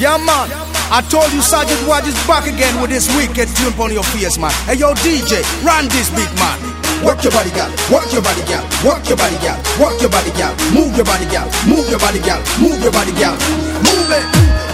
Yeah, man. I told you Sergeant Waj is back again with this wicked tune on your face, man. Hey, yo, DJ, run this beat, man. Work your body, gal. Work your body, gal. Work your body, gal. Work your body, gal. Move your body, gal. Move your body, gal. Move your body, gal. Move it.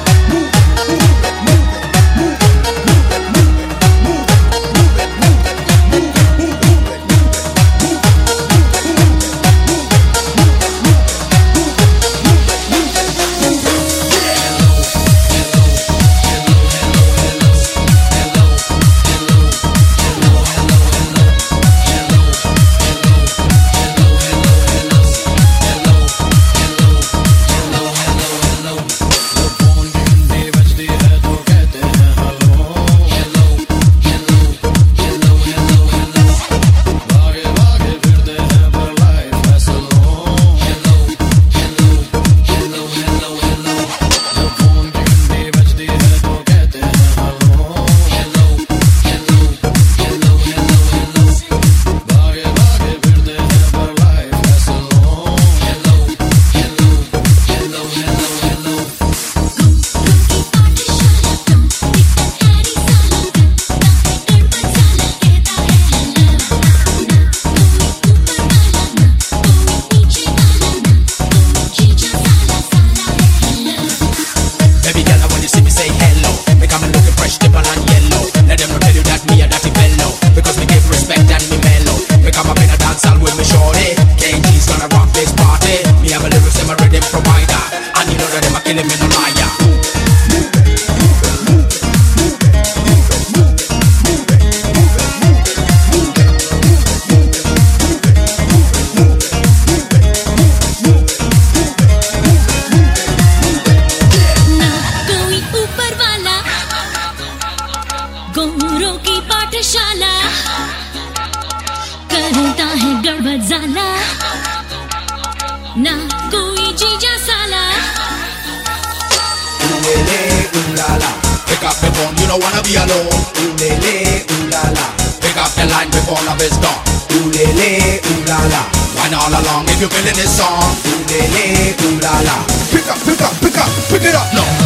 गोरों की पाठशाला करता है गड़बड़ ज़ाला ना कोई जीजा साला Ulele, ulala. Pick up the phone, you don't wanna be alone. Ulele, ulala. Pick up the line before love is gone. Ulele, ulala. Wine all along if you're feeling this song. Ulele, ulala. Pick up, pick up, pick up, pick it up, no.